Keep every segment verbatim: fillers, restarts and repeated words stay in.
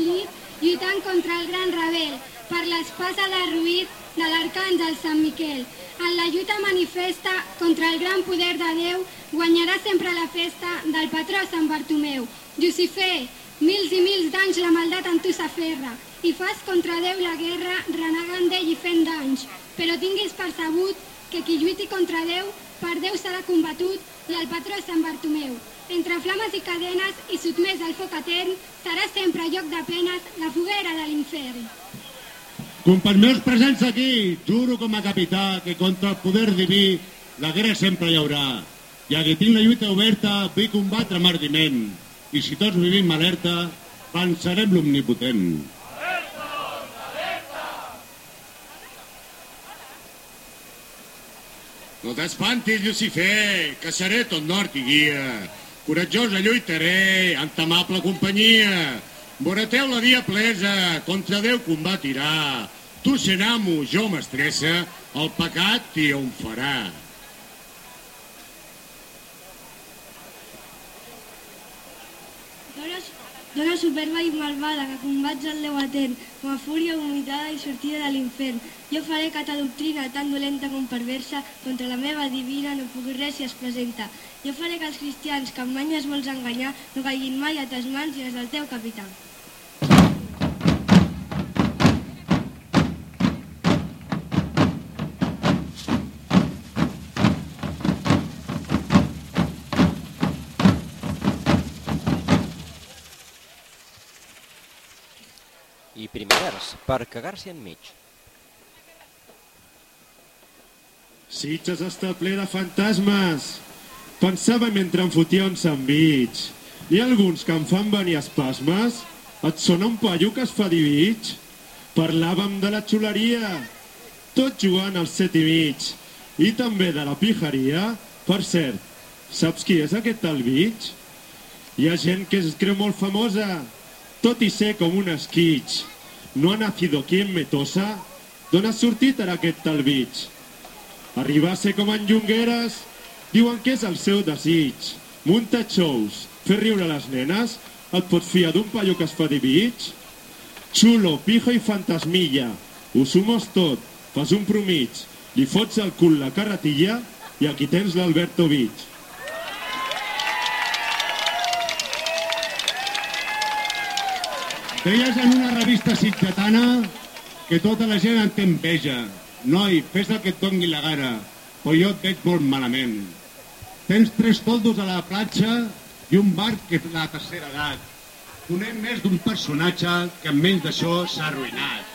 llit, lluitant contra el gran rebel, per l'espasa de ruït de l'arcàngel Sant Miquel. En la lluita manifesta contra el gran poder de Déu, guanyarà sempre la festa del patró Sant Bartomeu. Llucifer, mils i mils d'anys la maldat en tu s'aferra, i fas contra Déu la guerra, renegant d'ell i fent danys. Però tinguis percebut que qui lluiti contra Déu, per Déu serà combatut, i el patró Sant Bartomeu. Entre flames i cadenes i sotmès al foc etern, serà sempre lloc de penes la foguera de l'infern. Companys meus presents aquí, juro com a capità que contra el poder diví la guerra sempre hi haurà. I aquí tinc la lluita oberta, vull combatre amb ardiment. I si tots vivim alerta, pensarem l'omnipotent. Alerta, alerta! No t'espantis, Llucifer, que seré tot nord i guia. Coratjosa lluitaré, entamable companyia. Vorateu la dia plesa, contra Déu combatirà. Tu sent amo, jo mestressa, el pecat t'hi on farà. Dona superba i malvada, que combats el Déu etern, com a fúria vomitada i sortida de l'infern. Jo faré que ta doctrina, tan dolenta com perversa, contra la meva divina no pugui res si es presenta. Jo faré que els cristians, que amb manyes vols enganyar, no caiguin mai a tes mans i les del teu capità. I primer vers, per cagar-s'hi enmig. Sitges està ple de fantasmes. Pensava mentre em fotia un sandvitx. Hi ha alguns que em fan venir espasmes? Et sona un paio que es fa divig? Parlàvem de la xuleria, tot jugant als set i mig. I també de la pijaria. Per cert, saps qui és aquest tal Vich? Hi ha gent que es creu molt famosa, tot i ser com un esquitx. No ha nacido aquí en Metosa? D'on ha sortit ara aquest tal Vich? Arribar a ser com en Junqueras? Diuen que és el seu desig. Munta shows, fer riure les nenes? Et pots fiar d'un paio que es fa divig? Xulo, pijo i fantasmilla. Ho sumos tot, fas un promig, li fots al cul la carretilla i aquí tens l'Alberto Vich. Deies en una revista sitgetana que tota la gent en té enveja. Noi, fes el que et doni la gana, però jo et veig molt malament. Tens tres toldos a la platja i un bar que és la tercera edat. Donem més d'un personatge que amb menys d'això s'ha arruïnat.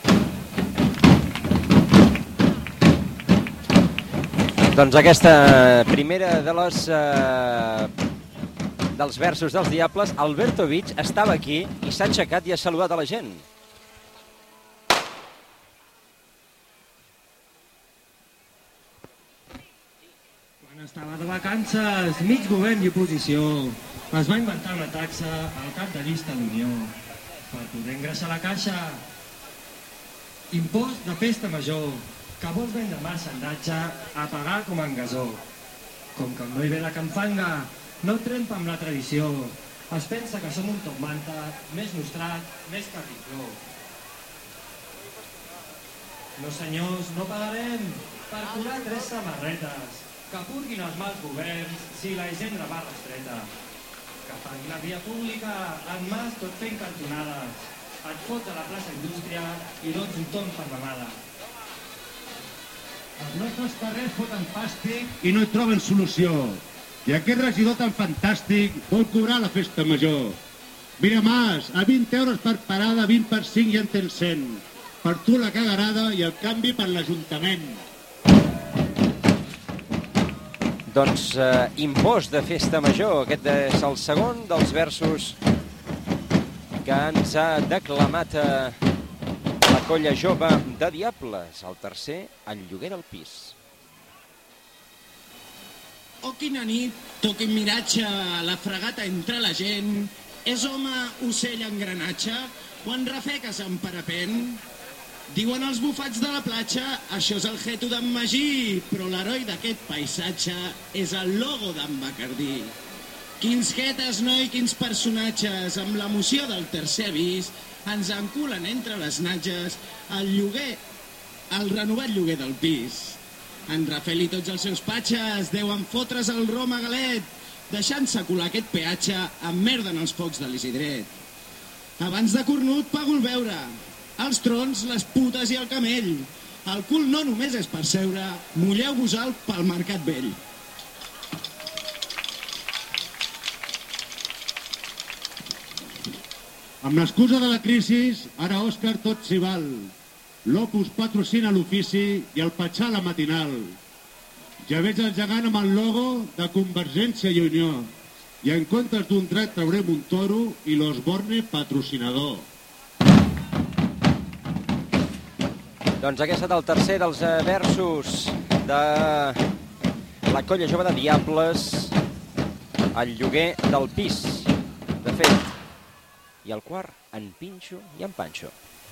Doncs aquesta primera de les... Eh... dels versos dels Diables, Alberto Vich estava aquí i s'ha aixecat i ha saludat a la gent. Quan estava de vacances, mig govern i oposició, es va inventar una taxa al cap de llista d'Unió per poder ingressar a la caixa. Impost de festa major, que vols vendre marxandatge a pagar com en gasó. Com que no hi ve la canfanga, no trempa amb la tradició. Es pensa que som un top manta, més nostrat, més carripló. No senyors, no pagarem per cobrar tres samarretes, que purguin els mals governs si la hisenda va restreta. Que paguin la via pública, en mas tot fent cantonades. Et fots a la plaça Indústria i dots un ton per mamada. Els nostres carrers foten fàstic i no hi troben solució. I aquest regidor tan fantàstic vol cobrar la festa major. Mira, Mas, a vint euros per parada, vint per cinc i en tens cent. Per tu la cagarada i el canvi per l'Ajuntament. Doncs eh, impost de festa major. Aquest és el segon dels versos que ens ha declamat eh, la colla jove de Diables. El tercer, el lloguer al pis. Oh, quina nit, toquin miratge, la fregata entre la gent. És home, ocell, engranatge, o en rafeques en parapent? Diuen els bufats de la platja, això és el geto d'en Magí, però l'heroi d'aquest paisatge és el logo d'en Bacardí. Quins guetes, noi, quins personatges. Amb l'emoció del tercer avís ens enculen entre les natges el lloguer, el renovat lloguer del pis. En Rafel i tots els seus patxes deuen fotre's el rom a galet, deixant-se colar aquest peatge amb merda en els focs de l'Isidret. Abans de cornut pago el beure, els trons, les putes i el camell. El cul no només és per seure, mulleu-vos-el pel mercat vell. Amb l'excusa de la crisi, ara Òscar tot s'hi val. L'Opus patrocina l'ofici i el Patxà la matinal. Ja veig el gegant amb el logo de Convergència i Unió. I en comptes d'un dret traurem un toro i l'Osborne patrocinador. Doncs aquest ha estat el tercer dels versos de la colla jove de Diables, el lloguer del pis, de fet. I el quart, en Pinxo i en Panxo.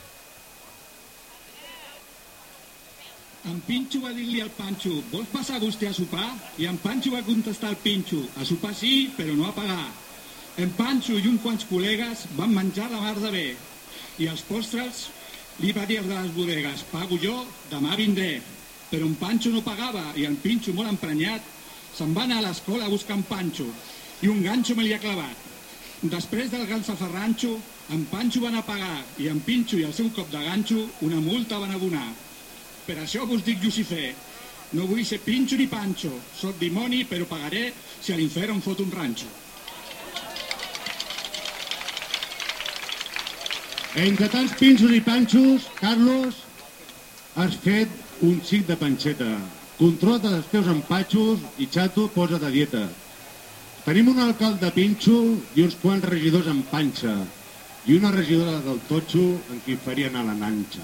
En Pinxo va dir-li al Panxo, vols passar vostè a sopar? I en Panxo va contestar al Pinxo, a sopar sí, però no a pagar. En Panxo i uns quants col·legues van menjar la mar de bé. I els postres li va dir de les bodegues, pago jo, demà vindré. Però en Panxo no pagava i en Pinxo, molt emprenyat, se'n va anar a l'escola a buscar en Panxo. I un ganxo me li ha clavat. Després del galsafarranxo, en Panxo van a pagar i en Pinxo i el seu cop de ganxo una multa van abonar. Per això vos dic Lucifer, no vull ser Pinxo ni Panxo, soc dimoni però pagaré si a l'infern em fot un ranxo. Entre tants pinxos i panxos, Carlos, has fet un xic de panxeta. Controla't els teus empatxos i xato, posa't a dieta. Tenim un alcalde pinxo i uns quants regidors en panxa i una regidora del totxo en qui farien a la nanxa.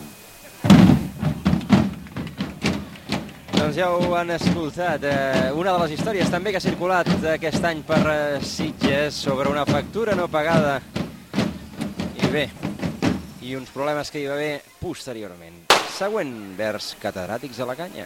Doncs ja ho han escoltat. Eh, una de les històries també que ha circulat aquest any per eh, Sitges sobre una factura no pagada. I bé, i uns problemes que hi va haver posteriorment. Següent vers, catedràtics a la canya.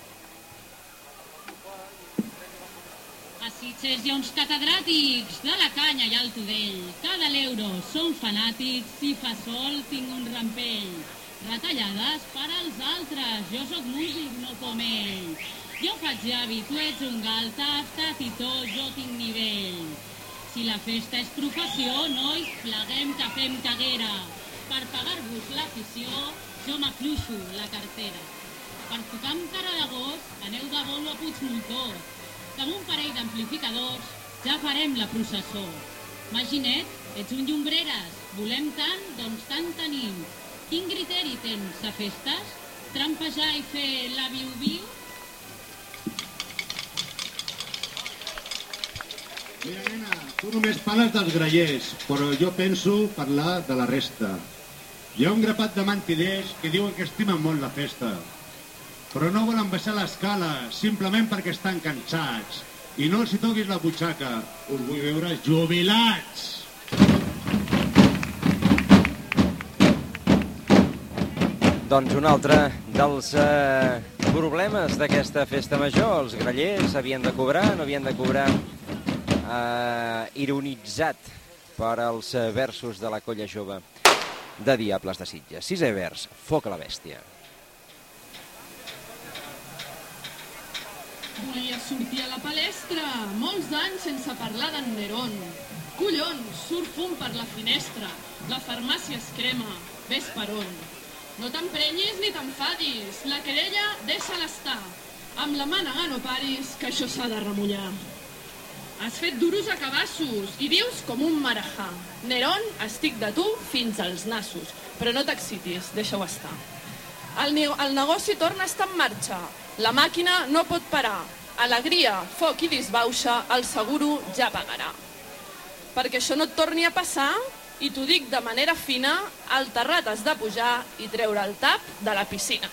A Sitges hi ha uns catedràtics de la canya i el tudell. Cada l'euro són fanàtics, si fa sol tinc un rampell. Retallades per als altres, jo sóc músic, no com ell. Jo faig avi, tu ets un galta, estat i tot, jo tinc nivell. Si la festa és professió, nois, pleguem que fem caguera. Per pagar-vos l'afició, jo m'afluixo la cartera. Per tocar amb cara de gos, aneu de bolo a Puigmoltós, que amb un parell d'amplificadors ja farem la processó. Maginet, ets un llombreres, volem tant, doncs tant tenim. Quin criteri tens a festes? Trampejar i fer la viu-viu? Mira, nena, tu només parles dels grallers, però jo penso parlar de la resta. Hi ha un grapat de mentiders que diuen que estimen molt la festa, però no volen baixar l'escala simplement perquè estan cansats. I no els hi toquis la butxaca, us vull veure jubilats. Doncs un altre dels eh, problemes d'aquesta festa major. Els grallers havien de cobrar, no havien de cobrar, eh, ironitzat per als versos de la colla jove de Diables de Sitges. Sisè vers, Foc a la bèstia. Volia sortir a la palestra, molts anys sense parlar d'en Nerón. Collons, surt fum per la finestra, la farmàcia es crema, ves per on. No t'emprenyis ni t'enfadis, la querella deixa-la estar. Amb la mànega no paris, que això s'ha de remullar. Has fet duros a cabassos i dius com un marajà. Nerón, estic de tu fins als nassos, però no t'excitis, deixa-ho estar. El, ne el negoci torna a estar en marxa, la màquina no pot parar. Alegria, foc i disbauxa, el seguro ja pagarà. Perquè això no et torni a passar, i t'ho dic de manera fina, al terrat has de pujar i treure el tap de la piscina.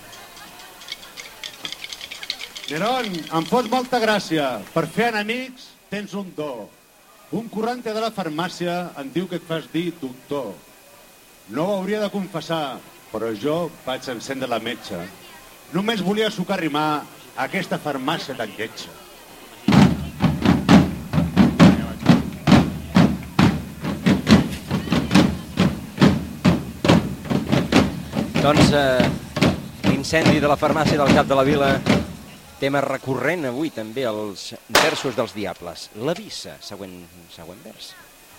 Nerón, em fos molta gràcia. Per fer enemics tens un do. Un corrente de la farmàcia em diu que et fas dir doctor. No ho hauria de confessar, però jo vaig encendre la metxa. Només volia sucar rimar aquesta farmàcia tan lletja. Doncs eh, l'incendi de la farmàcia del Cap de la Vila, tema recurrent avui també als versos dels Diables. La Vissa, següent, següent vers.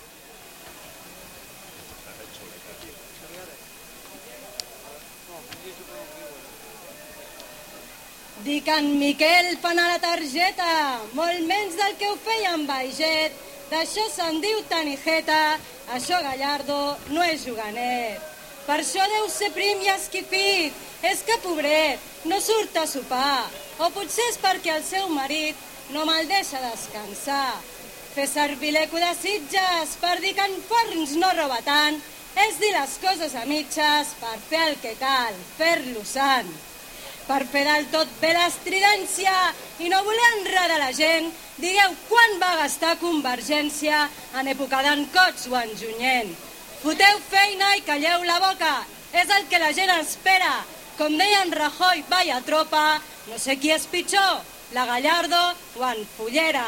Dic en Miquel fan a la targeta, molt menys del que ho feia en Baiget. D'això se'n diu tanijeta, això Gallardo no és juganet. Per això deu ser prim i esquifit, és que pobret, no surt a sopar. O potser és perquè el seu marit no me'l deixa descansar. Fer servir l'eco de Sitges per dir que en Forns no roba tant, és dir les coses a mitges per fer el que cal, fer-lo sant. Per fer del tot bé l'estridència i no voler enredar la gent, digueu quan va gastar Convergència en època d'en Cots o en Junyent. Foteu feina i calleu la boca, és el que la gent espera. Com deia en Rajoy, vaya tropa, no sé qui és pitjor, la Gallardo o en Fullera.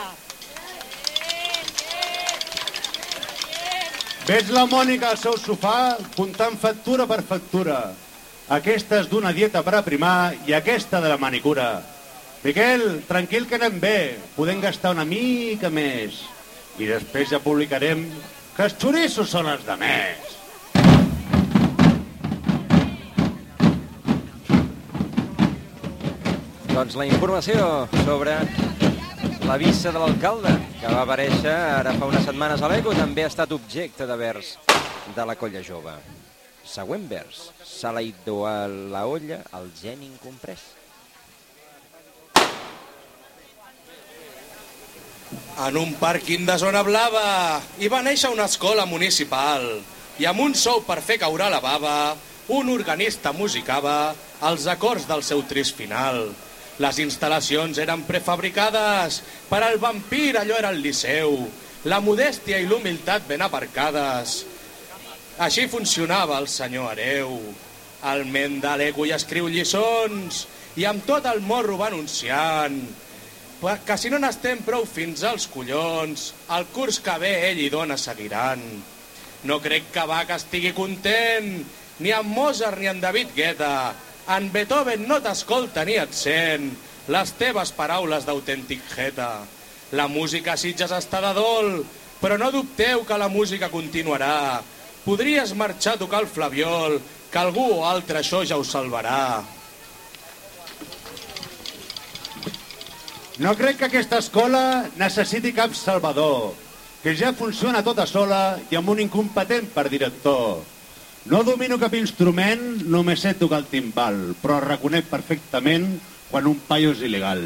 Veig la Mònica al seu sofà comptant factura per factura. Aquesta és d'una dieta per aprimar i aquesta de la manicura. Miquel, tranquil que anem bé, podem gastar una mica més. I després ja publicarem que els xoriços són els de més. Doncs la informació sobre la vissa de l'alcalde, que va aparèixer ara fa unes setmanes a l'Eco, també ha estat objecte de vers de la Colla Jove. Següent vers. Se l'ha ido a la olla el gen incomprès. En un pàrquing de zona blava hi va néixer una escola municipal i amb un sou per fer caure la bava un organista musicava els acords del seu trist final. Les instal·lacions eren prefabricades, per al vampir allò era el Liceu, la modèstia i l'humilitat ben aparcades. Així funcionava el senyor Hereu. El ment de l'Eco hi escriu lliçons i amb tot el morro va anunciant que si no n'estem prou fins als collons, el curs que ve ell i dona seguiran. No crec que Bach estigui content, ni en Mozart ni en David Guetta. En Beethoven no t'escolta ni et sent les teves paraules d'autèntic jeta. La música a Sitges està de dol, però no dubteu que la música continuarà. Podries marxar a tocar el flabiol, que algú o altre això ja ho salvarà. No crec que aquesta escola necessiti cap salvador, que ja funciona tota sola i amb un incompetent per director. No domino cap instrument, només sé tocar el timbal, però reconec perfectament quan un paio és il·legal.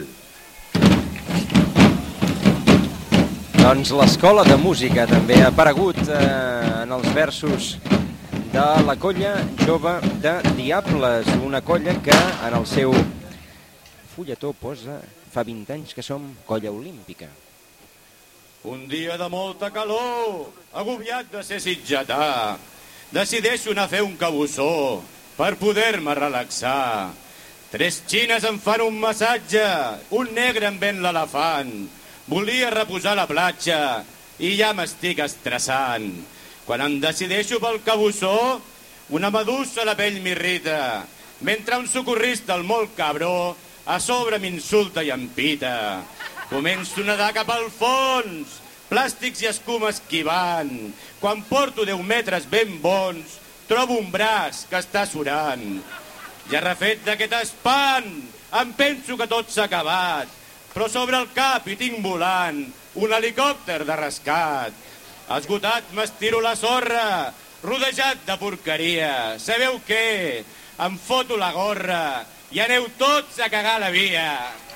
Doncs l'escola de música també ha aparegut eh, en els versos de la Colla Jove de Diables, una colla que en el seu fulletó posa fa vint anys que som colla olímpica. Un dia de molta calor, agobiat de ser sitgetà, decideixo anar a fer un cabussó per poder-me relaxar. Tres xines em fan un massatge, un negre em ven l'elefant. Volia reposar la platja i ja m'estic estressant. Quan em decideixo pel cabussó, una medusa a la pell m'irrita, mentre un socorrista, el molt cabró, a sobre m'insulta i em pita. Començo a nedar cap al fons, plàstics i escuma esquivant. Quan porto deu metres ben bons, trobo un braç que està surant. Ja refet d'aquest espant, em penso que tot s'ha acabat, però sobre el cap hi tinc volant un helicòpter de rescat. Esgotat m'estiro la sorra, rodejat de porqueria. Sabeu què? Em foto la gorra i aneu tots a cagar la via.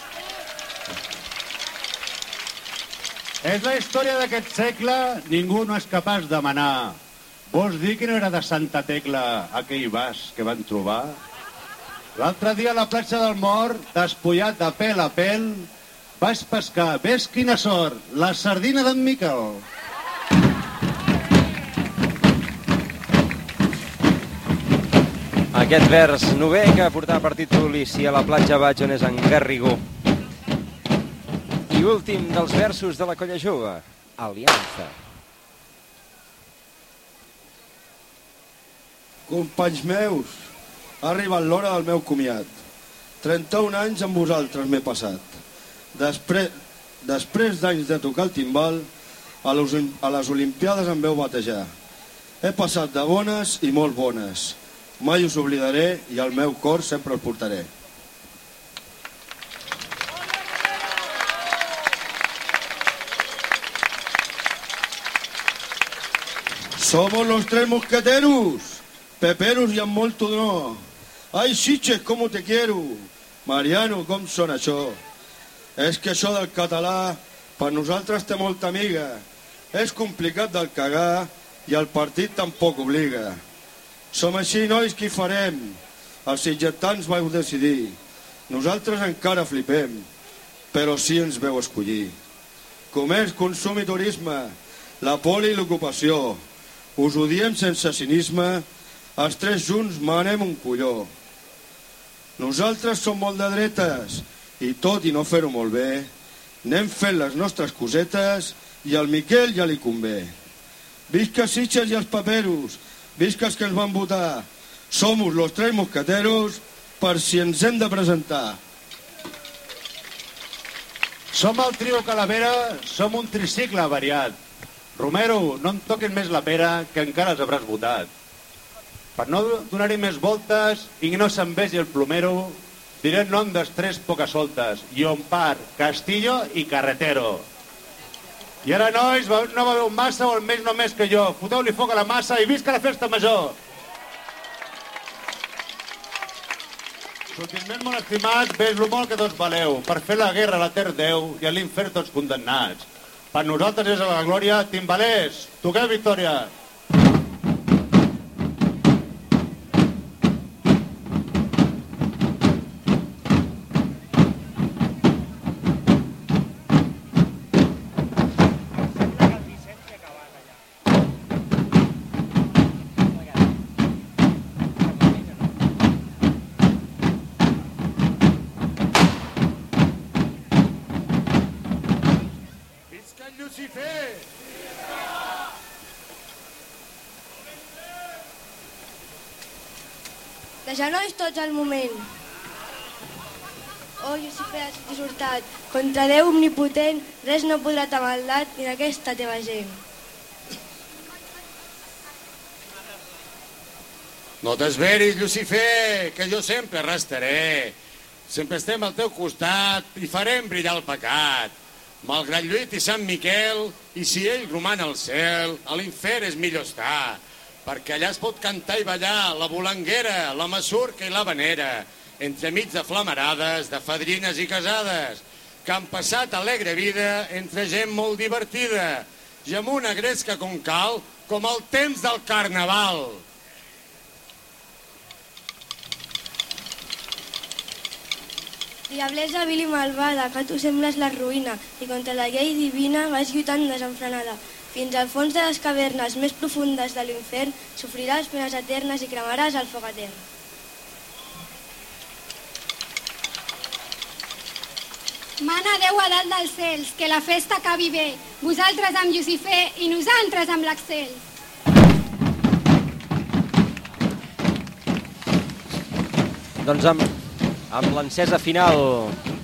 És la història d'aquest segle, ningú no és capaç de manar. Vols dir que no era de Santa Tecla aquell vas que van trobar? L'altre dia a la platja del Mort, despullat de pèl a pèl, vaig pescar, ves quina sort, la sardina d'en Miquel. Aquest vers novè que portava per títol I si a la platja vaig on és en Garrigó. I últim dels versos de la Colla Jove, Aliança. Companys meus, ha arribat l'hora del meu comiat. trenta-un anys amb vosaltres m'he passat. Després, després d'anys de tocar el timbal, a les, a les Olimpiades em veu batejar. He passat de bones i molt bones. Mai us oblidaré i al meu cor sempre el portaré. Somos los tres mosqueteros, peperos i amb molt honor. Ai, Sitges, com te quiero. Mariano, com són això? És que això del català per nosaltres té molta amiga. És complicat del cagar i el partit tampoc obliga. Som així, nois, qui farem? Els sitgetans vau decidir. Nosaltres encara flipem, però sí ens veu escollir. Comerç, consum i turisme, la poli i l'ocupació. Us ho diem sense cinisme, els tres junts manem un colló. Nosaltres som molt de dretes i tot i no fer-ho molt bé, anem fent les nostres cosetes i al Miquel ja li convé. Visca Sitges i els paperos, visca els que ens van votar. Somos los tres mosqueteros per si ens hem de presentar. Som el trio Calavera, som un tricicle variat. Romero, no em toquis més la pera, que encara els hauràs votat. Per no donar-hi més voltes i no se'n vegi el plomero, diré el nom dels tres pocasoltes: Llompart, Castillo i Carretero. I ara, nois, no beveu massa o almenys no més que jo. Foteu-li foc a la massa i visca la festa major! Sottiments molt estimats, ves-lo molt que tots valeu. Per fer la guerra a la terra Déu i a l'infern tots condemnats. Per nosaltres és a la glòria. Timbalers, toqueu victòria! De genolls tots al moment. Oh, Llucifer, has dissortat. Contra Déu omnipotent, res no podrà t'ha maldat ni d'aquesta teva gent. No t'esveris, Llucifer, que jo sempre restaré. Sempre estem al teu costat i farem brillar el pecat. Malgrat Lluit i Sant Miquel, i si ell roman al cel, a l'infern és millor estar. Perquè allà es pot cantar i ballar la bolanguera, la masurca i la vanera, entremig de flamarades, de fadrines i casades, que han passat alegre vida entre gent molt divertida, i amb una gresca com cal, com el temps del carnaval. Diablesa vil i malvada, que tu sembles la ruïna, i contra la llei divina vas lluitant desenfrenada. Fins al fons de les cavernes més profundes de l'infern sofriràs penes eternes i cremaràs el foc etern. Mana Déu a dalt dels cels, que la festa acabi bé. Vosaltres amb Llucifer i nosaltres amb l'Axel. Doncs amb, amb l'encesa final